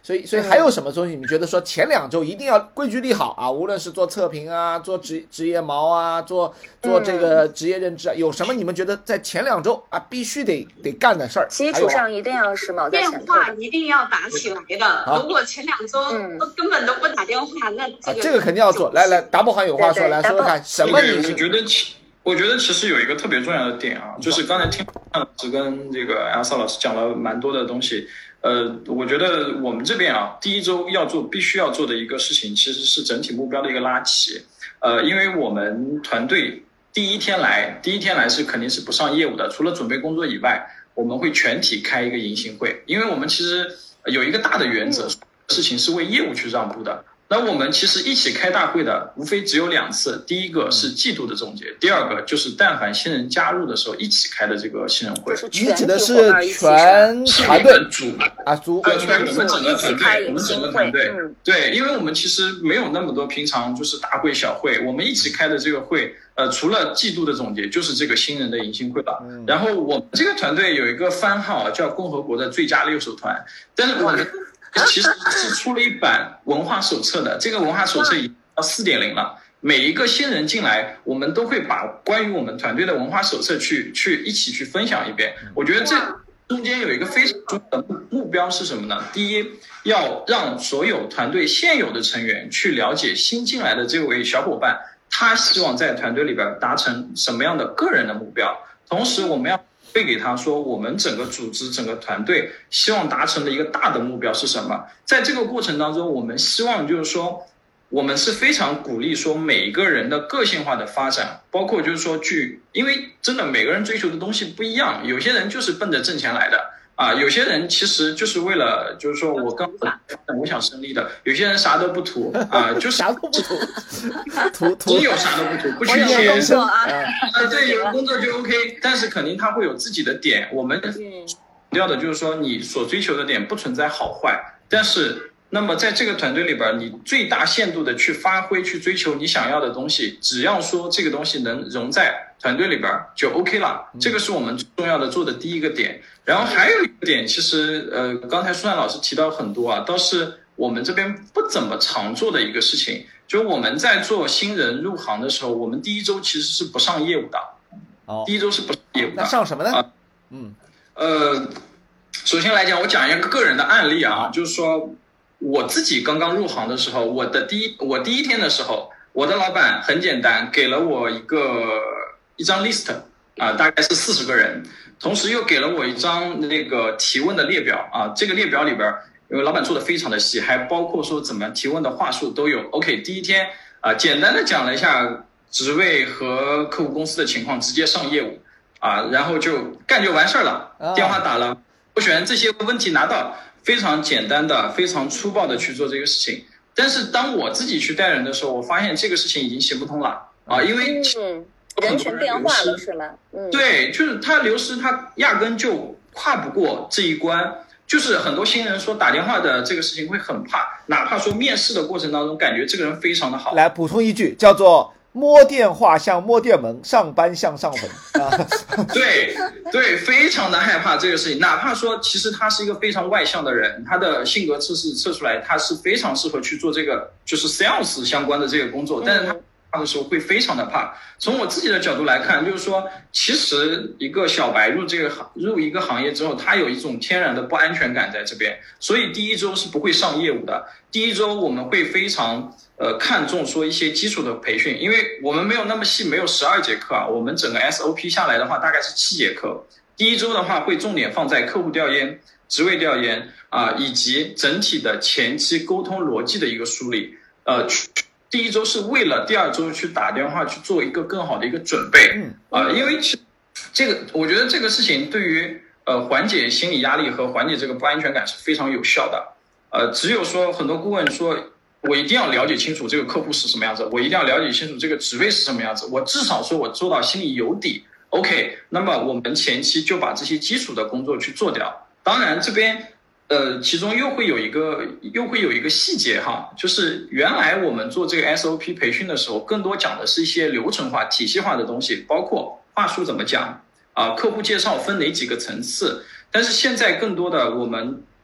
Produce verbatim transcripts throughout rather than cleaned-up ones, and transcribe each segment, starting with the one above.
所以所以还有什么东西你觉得说前两周一定要规矩立好啊？无论是做测评啊，做职职业锚啊，做做这个职业认知啊，有什么你们觉得在前两周啊必须得得干的事儿？ 基础上一定要是锚在前头， 电话一定要打起来的。如果前两周都根本都不打电话，那这个、 啊、这个肯定要做。来来，达博好像有话说，来说说看什么你？ 我觉得其我觉得其实有一个特别重要的点啊，就是刚才听老师跟这个阿萨老师讲了蛮多的东西。呃，我觉得我们这边啊，第一周要做必须要做的一个事情，其实是整体目标的一个拉齐。呃，因为我们团队第一天来，第一天来是肯定是不上业务的，除了准备工作以外，我们会全体开一个迎新会，因为我们其实有一个大的原则，事情是为业务去让步的。那我们其实一起开大会的无非只有两次，第一个是季度的总结，第二个就是但凡新人加入的时候一起开的这个新人会。 你指的是全团队组啊组对对，我们整个团队，我们整个团队， 嗯、 对，因为我们其实没有那么多平常就是大会小会，我们一起开的这个会，呃，除了季度的总结，就是这个新人的迎新会了。嗯、然后我们这个团队有一个番号叫共和国的最佳六手团，但是我们其实是出了一版文化手册的，这个文化手册已经到 四点零 了。每一个新人进来，我们都会把关于我们团队的文化手册去去一起去分享一遍。我觉得这中间有一个非常重要的目标是什么呢？第一，要让所有团队现有的成员去了解新进来的这位小伙伴，他希望在团队里边达成什么样的个人的目标，同时我们要会给他说我们整个组织整个团队希望达成的一个大的目标是什么。在这个过程当中，我们希望就是说我们是非常鼓励说每一个人的个性化的发展，包括就是说去，因为真的每个人追求的东西不一样，有些人就是奔着挣钱来的啊，有些人其实就是为了就是说我刚我想胜利的，有些人啥都不图啊，就是啥都不图，图图只有啥都不图，不去业人生啊， 啊对，有工作就 OK， 但是肯定他会有自己的点。我们强调的就是说，你所追求的点不存在好坏，但是那么在这个团队里边，你最大限度的去发挥、去追求你想要的东西，只要说这个东西能融在团队里边就 OK 了。这个是我们重要的做的第一个点。然后还有一个点，其实呃，刚才舒楠老师提到很多啊，倒是我们这边不怎么常做的一个事情，就是我们在做新人入行的时候，我们第一周其实是不上业务的。 哦， 第一周是不上业务的。 那上什么呢？ 啊、 嗯， 呃，首先来讲，我讲一个个人的案例啊，就是说。我自己刚刚入行的时候，我的第一我第一天的时候，我的老板很简单，给了我一个一张 list 啊、呃，大概是四十个人，同时又给了我一张那个提问的列表啊。这个列表里边，因为老板做的非常的细，还包括说怎么提问的话术都有。OK， 第一天啊、呃，简单的讲了一下职位和客户公司的情况，直接上业务啊，然后就干就完事儿了，电话打了，候选人这些问题拿到。非常简单的非常粗暴的去做这个事情，但是当我自己去带人的时候，我发现这个事情已经行不通了啊，因为嗯，人群变化了是吗？嗯， 对，就是他流失，他压根就跨不过这一关。就是很多新人说打电话的这个事情会很怕，哪怕说面试的过程当中感觉这个人非常的好。 来补充一句，叫做摸电话像摸电门，上班像上坟啊！ 对对，非常的害怕这个事情。哪怕说其实他是一个非常外向的人，他的性格测试测出来，他是非常适合去做这个就是 sales 相关的这个工作，但是他怕的时候会非常的怕。从我自己的角度来看，就是说，其实一个小白入这个行入一个行业之后，他有一种天然的不安全感在这边，所以第一周是不会上业务的。第一周我们会非常。呃，看重说一些基础的培训，因为我们没有那么细，没有十二节课啊，我们整个 S O P 下来的话，大概是七节课。第一周的话，会重点放在客户调研、职位调研啊、呃，以及整体的前期沟通逻辑的一个梳理。呃，第一周是为了第二周去打电话去做一个更好的一个准备啊、呃，因为其这个，我觉得这个事情对于呃缓解心理压力和缓解这个不安全感是非常有效的。呃，只有说很多顾问说。我一定要了解清楚这个客户是什么样子，我一定要了解清楚这个职位是什么样子，我至少说我做到心里有底。OK， 那么我们前期就把这些基础的工作去做掉。当然这边呃，其中又会有一个又会有一个细节哈，就是原来我们做这个 S O P 培训的时候，更多讲的是一些流程化、体系化的东西，包括话术怎么讲啊，客户介绍分哪几个层次。但是现在更多的我们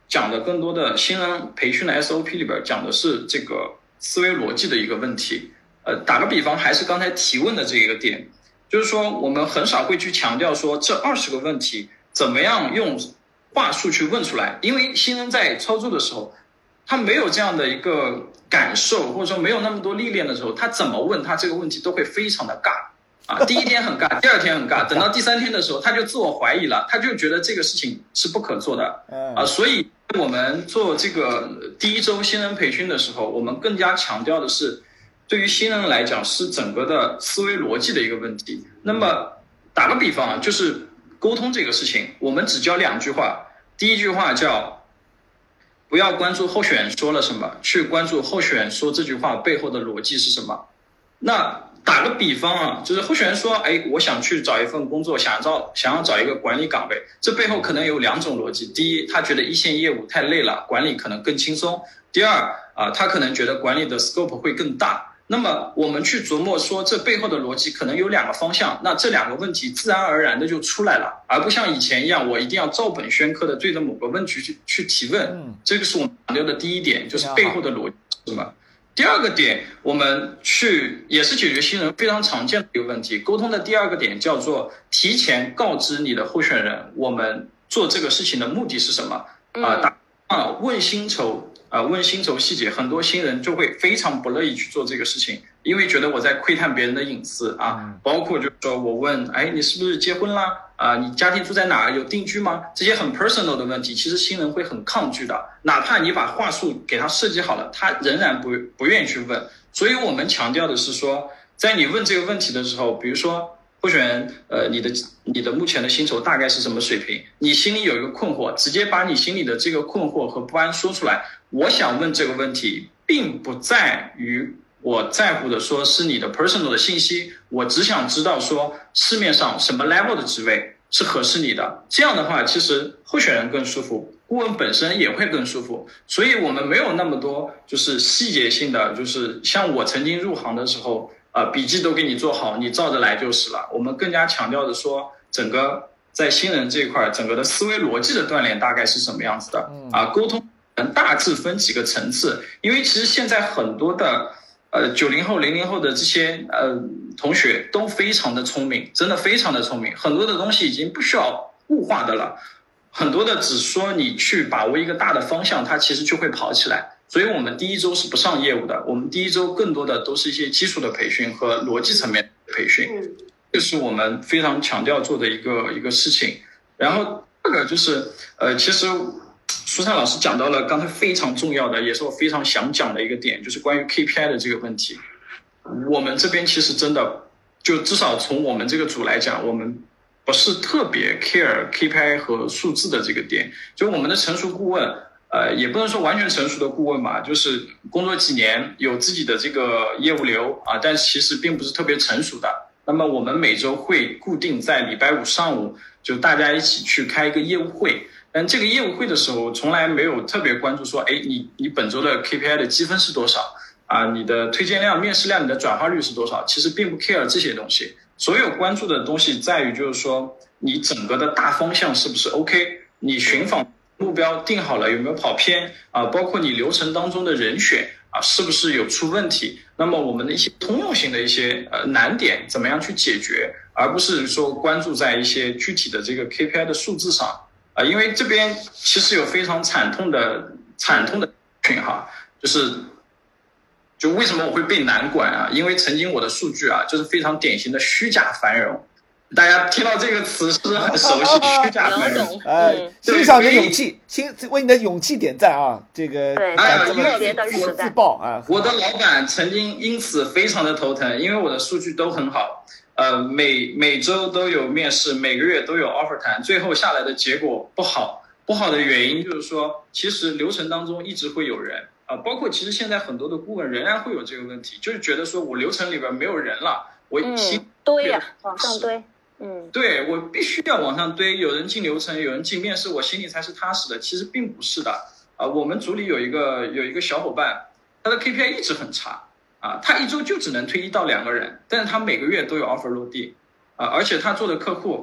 讲的更多的新人培训的 S O P 里边讲的是这个思维逻辑的一个问题。呃，打个比方，还是刚才提问的这个点，就是说我们很少会去强调说这二十个问题怎么样用话术去问出来，因为新人在操作的时候，他没有这样的一个感受，或者说没有那么多历练的时候，他怎么问他这个问题都会非常的尬啊。第一天很尬，第二天很尬，等到第三天的时候，他就自我怀疑了，他就觉得这个事情是不可做的啊。所以我们做这个第一周新人培训的时候，我们更加强调的是，对于新人来讲是整个的思维逻辑的一个问题。那么打个比方啊，就是沟通这个事情，我们只教两句话。第一句话叫不要关注候选人说了什么，去关注候选人说这句话背后的逻辑是什么。那打个比方啊，就是候选人说，哎，我想去找一份工作，想找想要找一个管理岗位，这背后可能有两种逻辑。第一，他觉得一线业务太累了，管理可能更轻松。第二啊，他可能觉得管理的 scope 会更大。那么我们去琢磨说这背后的逻辑可能有两个方向，那这两个问题自然而然的就出来了，而不像以前一样我一定要照本宣科的对着某个问题去去提问。嗯，这个是我们强调的第一点，就是背后的逻辑是什么。第二个点，我们去也是解决新人非常常见的一个问题，沟通的第二个点叫做提前告知你的候选人我们做这个事情的目的是什么啊、打啊问薪酬啊、呃，问薪酬细节，很多新人就会非常不乐意去做这个事情，因为觉得我在窥探别人的隐私啊。包括就是说我问，哎，你是不是结婚啦？啊、呃，你家庭住在哪儿？有定居吗？这些很 personal 的问题，其实新人会很抗拒的。哪怕你把话术给他设计好了，他仍然不不愿意去问。所以我们强调的是说，在你问这个问题的时候，比如说候选人，呃，你的你的目前的薪酬大概是什么水平？你心里有一个困惑，直接把你心里的这个困惑和不安说出来。我想问这个问题，并不在于我在乎的说是你的 personal 的信息，我只想知道说市面上什么 level 的职位是合适你的。这样的话，其实候选人更舒服，顾问本身也会更舒服。所以我们没有那么多就是细节性的，就是像我曾经入行的时候，呃，笔记都给你做好，你照着来就是了。我们更加强调的说，整个在新人这一块，整个的思维逻辑的锻炼大概是什么样子的啊？沟通大致分几个层次，因为其实现在很多的呃九零后、零零后的这些呃同学都非常的聪明，真的非常的聪明，很多的东西已经不需要物化的了，很多的只说你去把握一个大的方向，它其实就会跑起来。所以我们第一周是不上业务的，我们第一周更多的都是一些基础的培训和逻辑层面的培训，这是我们非常强调做的一个一个事情。然后这个就是呃，其实舒灿老师讲到了刚才非常重要的，也是我非常想讲的一个点，就是关于 K P I 的这个问题。我们这边其实真的就至少从我们这个组来讲，我们不是特别 care K P I 和数字的这个点。就我们的成熟顾问呃，也不能说完全成熟的顾问吧，就是工作几年有自己的这个业务流啊，但其实并不是特别成熟的。那么我们每周会固定在礼拜五上午，就大家一起去开一个业务会。但这个业务会的时候，从来没有特别关注说，哎，你你本周的 K P I 的积分是多少啊？你的推荐量、面试量、你的转化率是多少？其实并不 care 这些东西。所有关注的东西在于，就是说你整个的大方向是不是 OK？ 你寻访目标定好了有没有跑偏啊？包括你流程当中的人选啊，是不是有出问题？那么我们的一些通用性的一些呃难点怎么样去解决，而不是说关注在一些具体的这个 K P I 的数字上啊。因为这边其实有非常惨痛的惨痛的群哈，就是就为什么我会被难管啊？因为曾经我的数据啊，就是非常典型的虚假繁荣。大家听到这个词是不是很熟悉？虚假繁荣， 哎，欣赏你的勇气，欣为你的勇气点赞啊！这个对， 哎， 特别的实在。 自爆啊！ 我的老板曾经因此非常的头疼，因为我的数据都很好，呃，每每周都有面试，每个月都有 offer 谈，最后下来的结果不好。不好的原因就是说，其实流程当中一直会有人啊、呃，包括其实现在很多的顾问仍然会有这个问题，就是觉得说我流程里边没有人了，我新、 嗯、堆呀、啊，往上堆。嗯， 对，我必须要往上堆，有人进流程，有人进面试，我心里才是踏实的。其实并不是的啊、呃，我们组里有一个有一个小伙伴，他的 K P I 一直很差啊，他一周就只能推一到两个人，但是他每个月都有 offer 落地啊，而且他做的客户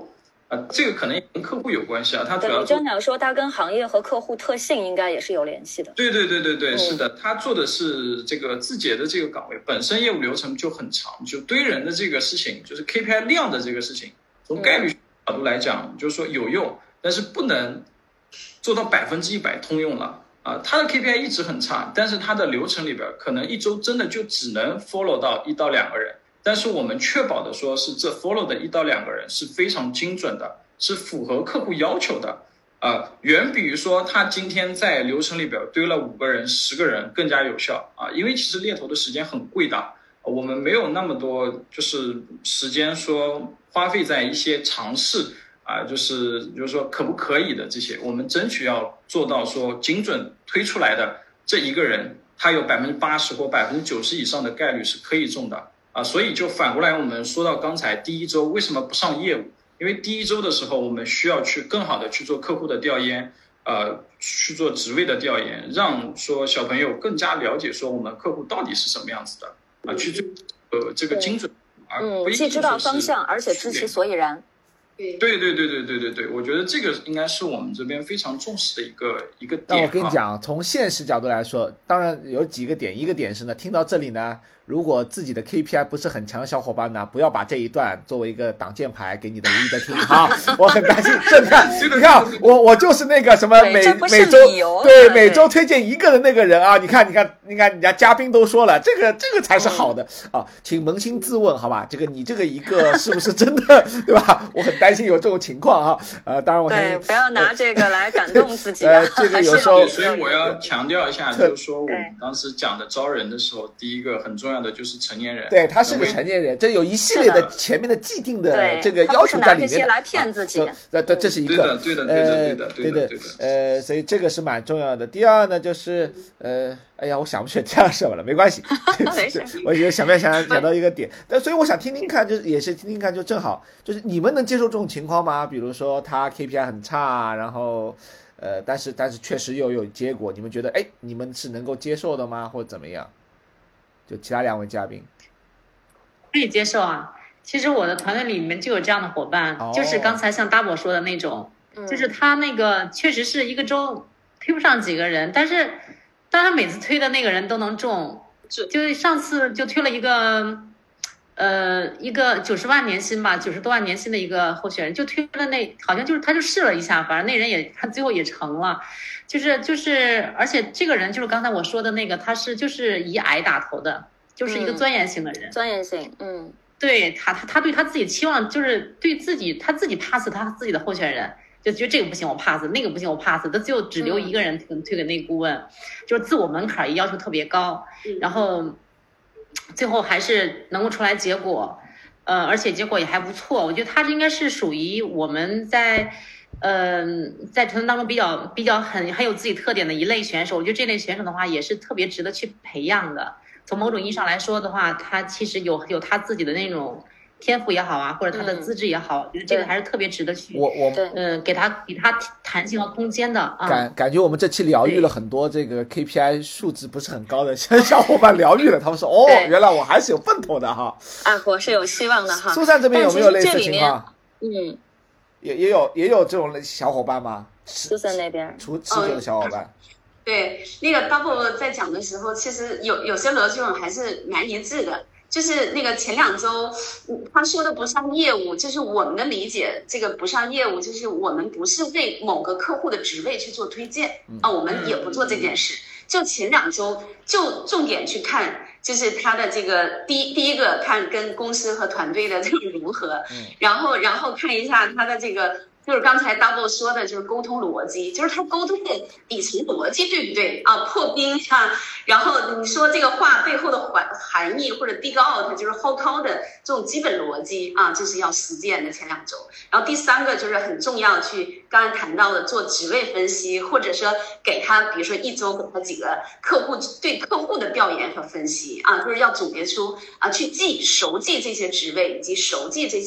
呃，这个可能也跟客户有关系啊，他主要对，我正想说，它跟行业和客户特性应该也是有联系的。 对对对对对， 嗯、 是的，他做的是这个字节的这个岗位，本身业务流程就很长，就堆人的这个事情，就是 K P I 量的这个事情，从概率角度来讲，嗯、就是说有用，但是不能做到百分之一百通用了啊。他的 K P I 一直很差，但是他的流程里边可能一周真的就只能 follow 到一到两个人。但是我们确保的说是这 follow 的一到两个人是非常精准的，是符合客户要求的，呃，远比于说他今天在流程里边堆了五个人、十个人更加有效啊。因为其实猎头的时间很贵的，我们没有那么多就是时间说花费在一些尝试啊，就是就是说可不可以的这些，我们争取要做到说精准推出来的这一个人，他有百分之八十或百分之九十以上的概率是可以中的。啊，所以就反过来，我们说到刚才第一周为什么不上业务？因为第一周的时候，我们需要去更好的去做客户的调研，呃，去做职位的调研，让说小朋友更加了解说我们客户到底是什么样子的啊，去做呃这个精准，而不嗯，既知道方向，而且知其所以然。 对对对对对对对对，我觉得这个应该是我们这边非常重视的一个一个点。 那我跟你讲，从现实角度来说，当然有几个点，一个点是呢，听到这里呢，如果自己的 K P I 不是很强的小伙伴呢，不要把这一段作为一个挡箭牌给你的无意的听哈。我很担心，这你看，你看我我就是那个什么每每周对每周推荐一个的那个人啊，你看你看你看人家嘉宾都说了，这个这个才是好的啊，请扪心自问好吧，这个你这个一个是不是真的对吧？我很担心有这种情况啊，呃，当然我对不要拿这个来感动自己、啊， 呃，这个有时候， 所以我要强调一下，就是说我们当时讲的招人的时候，第一个很重要的就是成年人， 对，他是个成年人，这有一系列的前面的既定的这个要求在里面， 这些来骗自己， 对对，这是一个， 对的，对的，对的，对的， 对的，对的，呃，所以这个是蛮重要的。第二呢，就是呃，哎呀，我想不起来第二什么了，没关系，我觉得想不想想到一个点，但所以我想听听看，就是也是听听看，就正好，就是你们能接受这种情况吗？比如说他 K P I 很差，然后呃，但是但是确实又有结果，你们觉得哎，你们是能够接受的吗？或者怎么样？就其他两位嘉宾可以接受啊。其实我的团队里面就有这样的伙伴， 哦、 就是刚才像 Double 说的那种、嗯，就是他那个确实是一个周推不上几个人，但是但他每次推的那个人都能中，就是上次就推了一个。呃，一个九十万年薪吧，九十多万年薪的一个候选人，就推了那，好像就是他就试了一下，反正那人也他最后也成了，就是就是，而且这个人就是刚才我说的那个，他是就是以矮打头的，就是一个钻研型的人， 嗯、钻研型，嗯， 对他他他对他自己期望就是对自己他自己 pass 他自己的候选人，就觉得这个不行我 pass， 那个不行我 pass， 他最后只留一个人推推给那顾问，嗯、就是自我门槛也要求特别高， 嗯、 然后。最后还是能够出来结果，呃，而且结果也还不错。我觉得他这应该是属于我们在，嗯、呃，在团队当中比较比较很很有自己特点的一类选手。我觉得这类选手的话也是特别值得去培养的。从某种意义上来说的话，他其实有有他自己的那种天赋也好啊，或者他的资质也好，我觉得这个还是特别值得去我我嗯、呃、给他给他弹性和空间的啊。 感感觉我们这期疗愈了很多这个 K P I 数值不是很高的小伙伴，疗愈了他们说哦，原来我还是有奔头的哈。 啊，我是有希望的哈。 苏珊这边有没有类似情况？ 嗯， 也也有也有这种小伙伴吗？ 苏珊那边除持久的小伙伴。 嗯对，那个 Double 在讲的时候，其实有有些逻辑还是蛮一致的。就是那个前两周，他说的不上业务，就是我们的理解，这个不上业务，就是我们不是为某个客户的职位去做推荐啊，我们也不做这件事。就前两周，就重点去看，就是他的这个第第一个看跟公司和团队的这个如何，然后然后看一下他的这个。就是刚才 Double 说的，就是沟通逻辑，就是他沟通的底层逻辑对不对啊？破冰啊，然后你说这个话背后的含含义或者 dig out， 就是 how call 的这种基本逻辑啊，这是要实践的前两周。然后第三个就是很重要，去刚才谈到的做职位分析，或者说给他，比如说一周给他几个客户对客户的调研和分析啊，就是要总结出啊，去记熟记这些职位以及熟记这些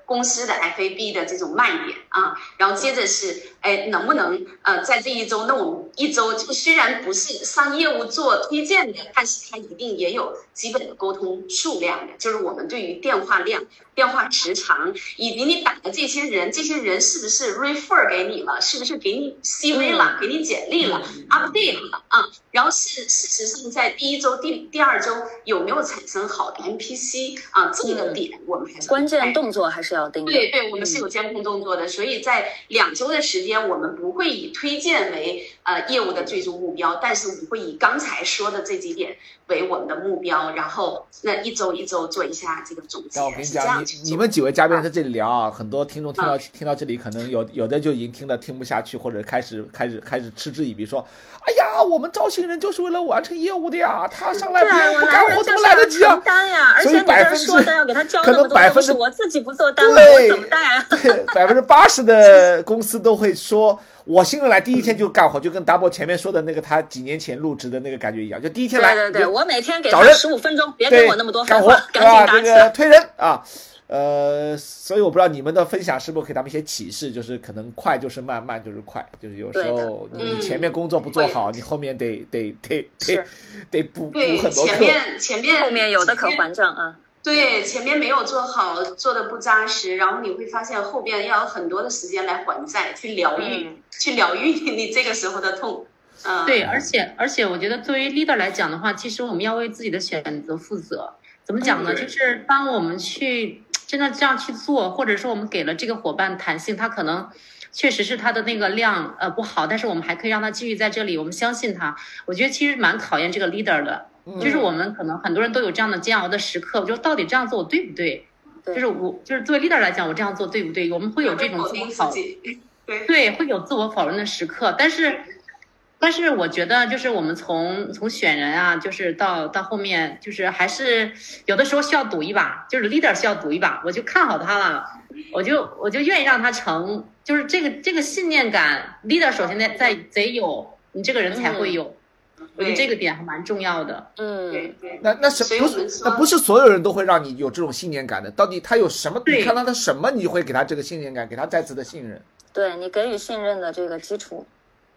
公司的 F A B 的这种卖点啊，然后接着是，哎，能不能呃在这一周，那我们一周就虽然不是上业务做推荐的，但是它一定也有基本的沟通数量的，就是我们对于电话量、电话时长，以及你打的这些人，这些人是不是 refer 给你了，是不是给你 C V 了，给你简历了 ，update 了啊，然后是事实上在第一周、第第二周有没有产生好的 M P C 啊，这个点我们还是关键动作还是要盯的。 对对，我们是有监控动作的，所以在两周的时间，我们不会以推荐为呃业务的最终目标，但是我们会以刚才说的这几点为我们的目标，然后那一周一周做一下这个总结。 我跟你讲，你你们几位嘉宾在这里聊啊，很多听众听到、啊、听到这里，可能有有的就已经听得听不下去，或者开始开始开始嗤之以鼻，说，哎呀，我们招新人就是为了完成业务的呀，他上来不干活怎么来得及啊？ 单呀，而且你这说的要给他交那么多东西，我自己不做单， 我怎么带啊？ 对，百分之八十的公司都会说，我新人来第一天就干活，就跟 Double 前面说的那个他几年前入职的那个感觉一样，就第一天来， 对对对，我每天给他十五分钟，别跟我那么多废话，赶紧打起来。这个推人啊，呃，所以我不知道你们的分享是不是给他们一些启示，就是可能快就是慢，慢就是快，就是有时候你前面工作不做好，你后面得得得得得补补很多课， 前面前面后面有的可还账啊。 对，前面没有做好，做的不扎实，然后你会发现后边要有很多的时间来还债，去疗愈，嗯、去疗愈你这个时候的痛。嗯， 对，而且而且我觉得作为 leader 来讲的话，其实我们要为自己的选择负责。怎么讲呢？嗯、就是当我们去真的这样去做，或者说我们给了这个伙伴弹性，他可能确实是他的那个量呃不好，但是我们还可以让他继续在这里，我们相信他。我觉得其实蛮考验这个 leader 的。就是我们可能很多人都有这样的煎熬的时刻，就到底这样做我对不对？对就是我就是作为 leader 来讲，我这样做对不对？我们会有这种自我否对对，会有自我否认的时刻。但是，但是我觉得就是我们从从选人啊，就是到到后面，就是还是有的时候需要赌一把，就是 leader 需要赌一把，我就看好他了，我就我就愿意让他成，就是这个这个信念感 ，leader 首先在在得有，你这个人才会有。嗯我觉得这个点还蛮重要的。 嗯，对对。 那那是不是那不是所有人都会让你有这种信念感的？到底他有什么？你看到他什么，你会给他这个信念感，给他再次的信任？ 对你给予信任的这个基础。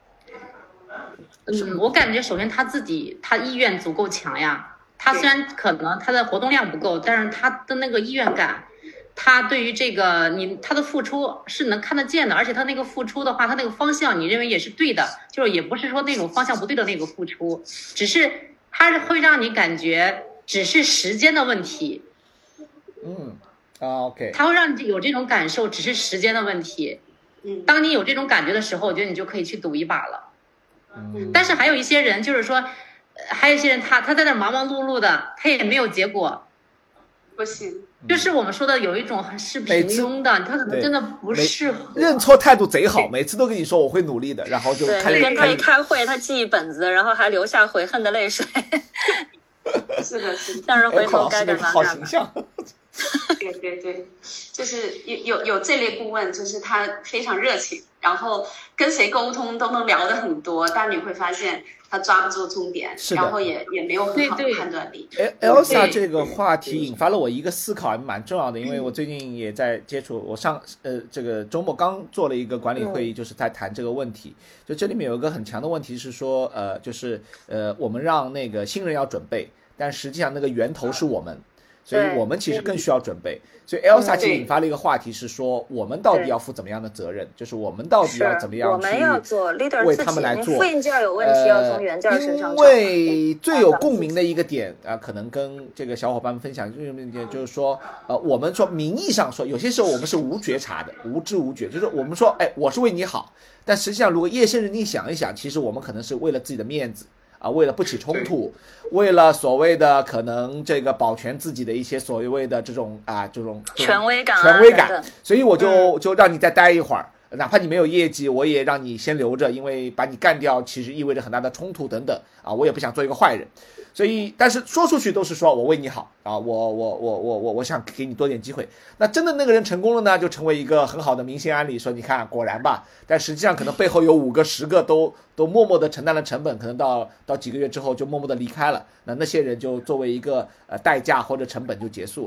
嗯，我感觉首先他自己他意愿足够强呀。他虽然可能他的活动量不够，但是他的那个意愿感。他对于这个你他的付出是能看得见的，而且他那个付出的话，他那个方向你认为也是对的，就是也不是说那种方向不对的那个付出，只是他会让你感觉只是时间的问题。 嗯啊 OK， 他会让你有这种感受，只是时间的问题。嗯，当你有这种感觉的时候，我觉得你就可以去赌一把了。嗯，但是还有一些人就是说，还有一些人他他在那忙忙碌碌的，他也没有结果。 不行。 就是我们说的有一种是平庸的，他可能真的不适合。 认错态度贼好，每次都跟你说我会努力的，然后就开始跟他一开会，他记一本子，然后还留下悔恨的泪水。 是的，是的， 让人回头该干嘛好形象。 对对对，就是有有有这类顾问，就是他非常热情，然后跟谁沟通都能聊得很多，但你会发现他抓不住重点，然后也也没有很好的判断力。 哎 ，Elsa 这个话题引发了我一个思考，还蛮重要的，因为我最近也在接触，我上呃这个周末刚做了一个管理会议，就是在谈这个问题。就这里面有一个很强的问题是说，呃，就是呃我们让那个新人要准备，但实际上那个源头是我们。所以我们其实更需要准备，所以 Elsa 其实引发了一个话题是说，我们到底要负怎么样的责任？就是我们到底要怎么样去为他们来做？ 复印件有问题，要从原件身上找。 因为最有共鸣的一个点啊，可能跟这个小伙伴们分享，就是说，呃，我们说名义上说，有些时候我们是无觉察的，无知无觉，就是我们说，哎，我是为你好，但实际上如果夜深人静想一想，其实我们可能是为了自己的面子。啊，为了不起冲突，为了所谓的可能这个保全自己的一些所谓的这种啊这种权威感、啊、 权威感，所以我就就让你再待一会儿，哪怕你没有业绩，我也让你先留着，因为把你干掉其实意味着很大的冲突等等啊，我也不想做一个坏人。所以，但是说出去都是说我为你好啊，我我我我我我想给你多点机会。那真的那个人成功了呢，就成为一个很好的明星案例，说你看果然吧。但实际上可能背后有五个、十个都都默默的承担了成本，可能到到几个月之后就默默的离开了。那那些人就作为一个呃代价或者成本就结束了。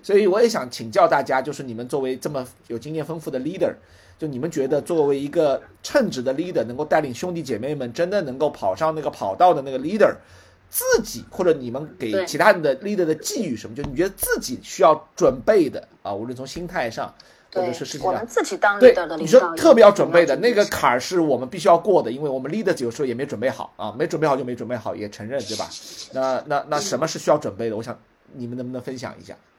所以我也想请教大家，就是你们作为这么有经验丰富的 leader， 就你们觉得作为一个称职的 leader， 能够带领兄弟姐妹们真的能够跑上那个跑道的那个 leader， 自己或者你们给其他的 leader 的寄语什么，就你觉得自己需要准备的啊，无论从心态上或者是事情上， 我们自己当 leader 的领导， 你说特别要准备的那个坎儿是我们必须要过的，因为我们 leader 有时候也没准备好啊，没准备好就没准备好，也承认，对吧？那那那什么是需要准备的？我想你们能不能分享一下？